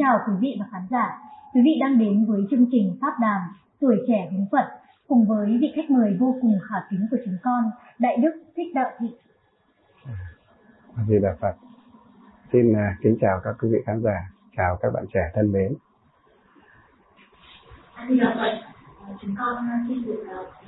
chào quý vị và khán giả. Quý vị đang đến với chương trình Pháp Đàm Tuổi Trẻ Hướng Phật cùng với vị khách mời vô cùng khả kính của chúng con, Đại Đức Thích Đạo Thị. Di Đà Phật. Xin kính chào các quý vị khán giả, chào các bạn trẻ thân mến. Di Đà Phật. Chúng con xin được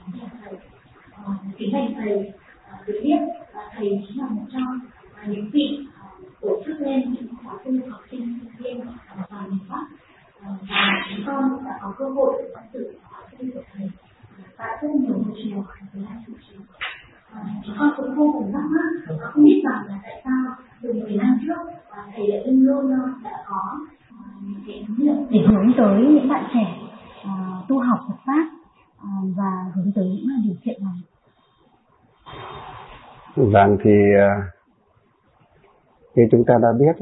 kính bạch thầy được biết thầy chính là một trong những vị tổ chức lên những khóa tu học sinh sinh viên toàn miền Bắc, và chúng con đã có cơ hội tham dự khóa tu của thầy tại rất nhiều môi trường với hai chủ trì. Chúng con cũng vô cùng thắc mắc, không biết rằng là tại sao từ 10 năm trước thầy lại luôn đã có những cái để hướng tới những bạn trẻ tu học Phật pháp và hướng tới những điều kiện này. Vâng, thì như chúng ta đã biết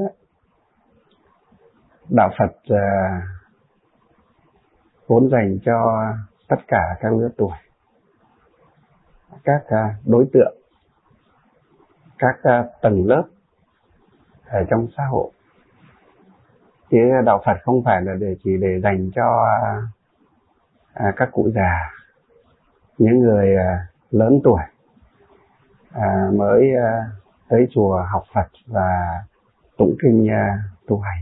đạo Phật vốn dành cho tất cả các lứa tuổi, các đối tượng, các tầng lớp ở trong xã hội. Chứ đạo Phật không phải là chỉ để dành cho các cụ già, những người lớn tuổi mới tới chùa học Phật và tụng kinh tu hành.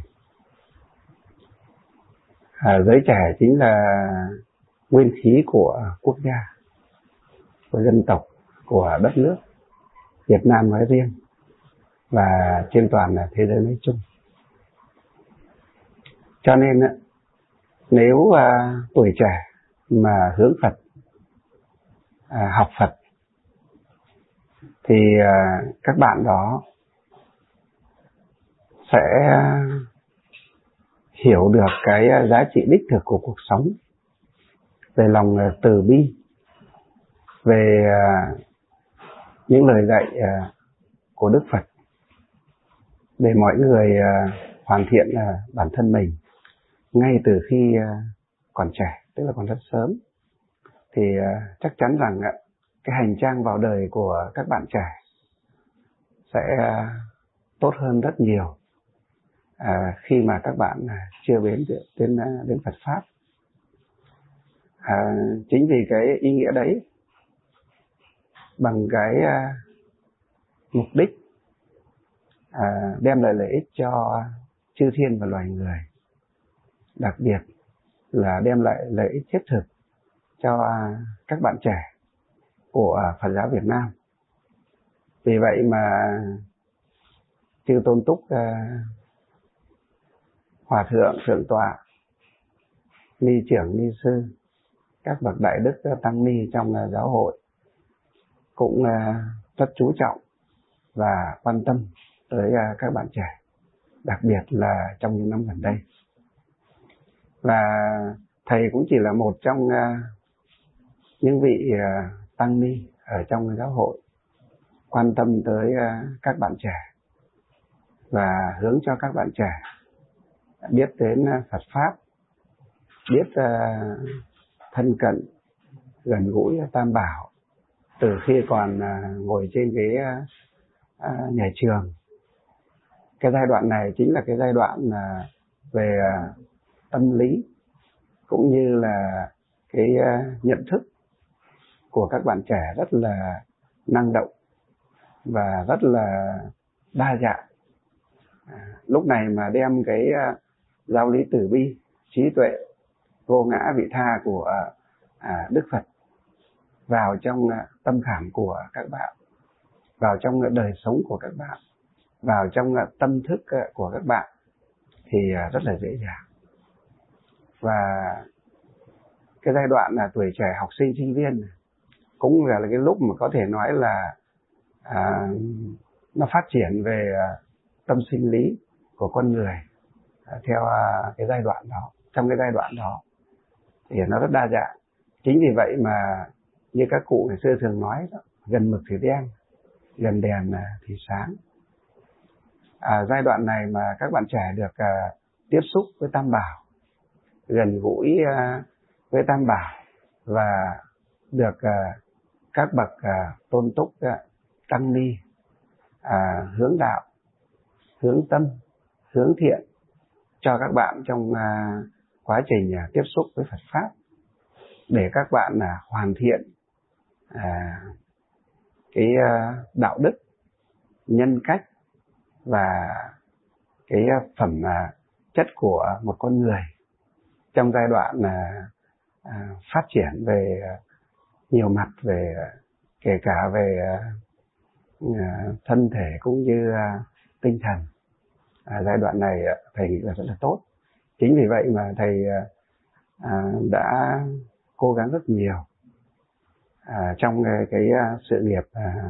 Giới trẻ chính là nguyên khí của quốc gia, của dân tộc, của đất nước Việt Nam nói riêng và trên toàn thế giới nói chung. Cho nên nếu tuổi trẻ mà hướng Phật, học Phật, thì các bạn đó sẽ hiểu được cái giá trị đích thực của cuộc sống, về lòng từ bi, về những lời dạy của Đức Phật, để mọi người hoàn thiện bản thân mình ngay từ khi còn trẻ, tức là còn rất sớm. Thì chắc chắn rằng cái hành trang vào đời của các bạn trẻ sẽ tốt hơn rất nhiều khi mà các bạn chưa đến Phật Pháp. Chính vì cái ý nghĩa đấy, bằng cái mục đích đem lại lợi ích cho chư thiên và loài người, đặc biệt là đem lại lợi ích thiết thực cho các bạn trẻ của Phật giáo Việt Nam. Vì vậy mà chư Tôn Túc, Hòa Thượng, Thượng Tọa, Ni Trưởng, Ni Sư, các bậc đại đức tăng ni trong giáo hội cũng rất chú trọng và quan tâm tới các bạn trẻ, đặc biệt là trong những năm gần đây. Và thầy cũng chỉ là một trong những vị tăng ni ở trong giáo hội quan tâm tới các bạn trẻ và hướng cho các bạn trẻ biết đến Phật Pháp, biết thân cận, gần gũi Tam Bảo từ khi còn ngồi trên cái nhà trường. Cái giai đoạn này chính là cái giai đoạn về tâm lý cũng như là cái nhận thức của các bạn trẻ rất là năng động và rất là đa dạng. Lúc này mà đem cái giáo lý từ bi, trí tuệ, vô ngã vị tha của Đức Phật vào trong tâm khảm của các bạn, vào trong đời sống của các bạn, vào trong tâm thức của các bạn thì rất là dễ dàng. Và cái giai đoạn là tuổi trẻ học sinh sinh viên cũng là cái lúc mà có thể nói là nó phát triển về tâm sinh lý của con người theo cái giai đoạn đó. Trong cái giai đoạn đó thì nó rất đa dạng. Chính vì vậy mà như các cụ ngày xưa thường nói đó, gần mực thì đen, gần đèn thì sáng. Giai đoạn này mà các bạn trẻ được tiếp xúc với Tam Bảo, gần gũi với Tam Bảo và được các bậc tôn túc tăng ni hướng đạo, hướng tâm, hướng thiện cho các bạn trong quá trình tiếp xúc với Phật Pháp, để các bạn hoàn thiện cái đạo đức, nhân cách và cái phẩm chất của một con người trong giai đoạn phát triển về nhiều mặt, về kể cả về thân thể cũng như tinh thần. Giai đoạn này thầy nghĩ là rất là tốt. Chính vì vậy mà thầy đã cố gắng rất nhiều trong cái sự nghiệp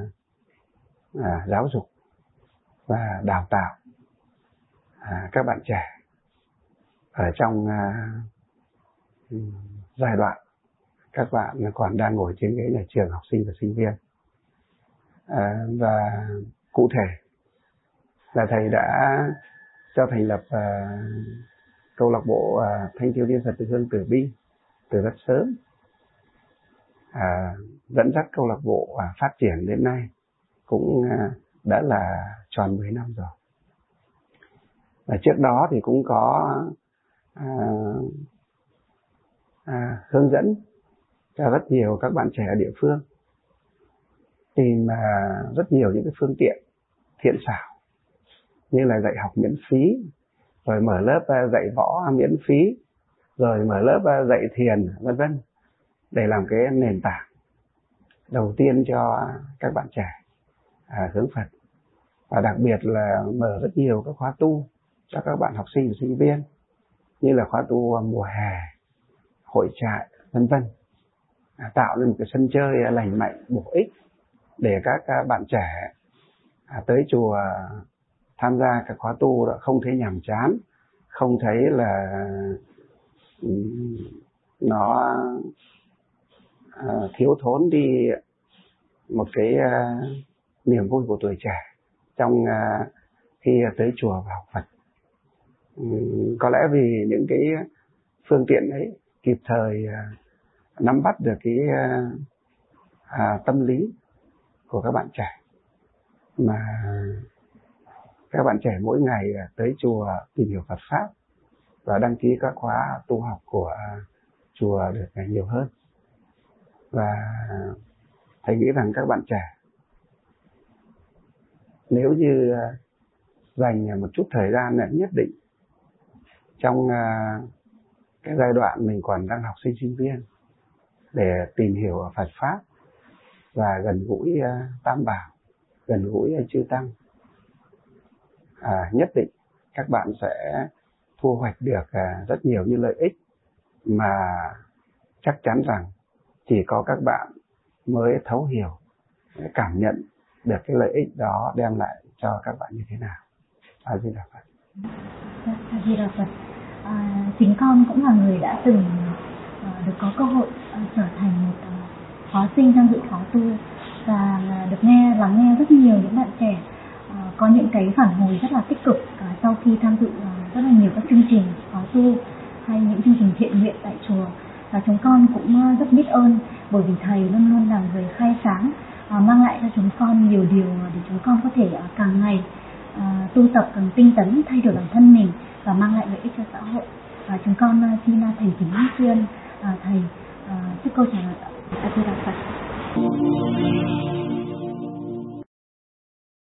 giáo dục và đào tạo các bạn trẻ ở trong giai đoạn các bạn còn đang ngồi trên ghế nhà trường, học sinh và sinh viên. Và cụ thể là thầy đã cho thành lập câu lạc bộ Thanh thiếu niên Phật tử Hương Từ Bi từ rất sớm, dẫn dắt câu lạc bộ phát triển đến nay cũng đã là tròn 10 năm rồi. Và trước đó thì cũng có hướng dẫn cho rất nhiều các bạn trẻ ở địa phương tìm rất nhiều những cái phương tiện thiện xảo, như là dạy học miễn phí, rồi mở lớp dạy võ miễn phí, rồi mở lớp dạy thiền, vân vân, để làm cái nền tảng đầu tiên cho các bạn trẻ hướng Phật. Và đặc biệt là mở rất nhiều các khóa tu cho các bạn học sinh và sinh viên, như là khóa tu mùa hè, hội trại, vân vân, tạo nên một cái sân chơi lành mạnh, bổ ích để các bạn trẻ tới chùa tham gia các khóa tu không thấy nhàm chán, không thấy là nó thiếu thốn đi một cái niềm vui của tuổi trẻ trong khi tới chùa và học Phật. Có lẽ vì những cái phương tiện ấy kịp thời nắm bắt được cái tâm lý của các bạn trẻ, mà các bạn trẻ mỗi ngày tới chùa tìm hiểu Phật Pháp và đăng ký các khóa tu học của chùa được nhiều hơn. Và thầy nghĩ rằng các bạn trẻ nếu như dành một chút thời gian nhất định trong cái giai đoạn mình còn đang học sinh sinh viên để tìm hiểu Phật Pháp và gần gũi Tam Bảo, gần gũi chư Tăng, nhất định các bạn sẽ thu hoạch được rất nhiều những lợi ích mà chắc chắn rằng chỉ có các bạn mới thấu hiểu, cảm nhận được cái lợi ích đó đem lại cho các bạn như thế nào. A Di Đà Phật. A Di Đà Phật. Chính con cũng là người đã từng được có cơ hội trở thành một khóa sinh tham dự khóa tu và được lắng nghe rất nhiều những bạn trẻ có những cái phản hồi rất là tích cực sau khi tham dự rất là nhiều các chương trình khóa tu hay những chương trình thiện nguyện tại chùa. Và chúng con cũng rất biết ơn bởi vì thầy luôn luôn là người khai sáng, mang lại cho chúng con nhiều điều để chúng con có thể càng ngày tu tập càng tinh tấn, thay đổi bản thân mình và mang lại lợi ích cho xã hội. Và chúng con xin thầy kính khuyên thầy trước câu trả lời. A Di Đà Phật.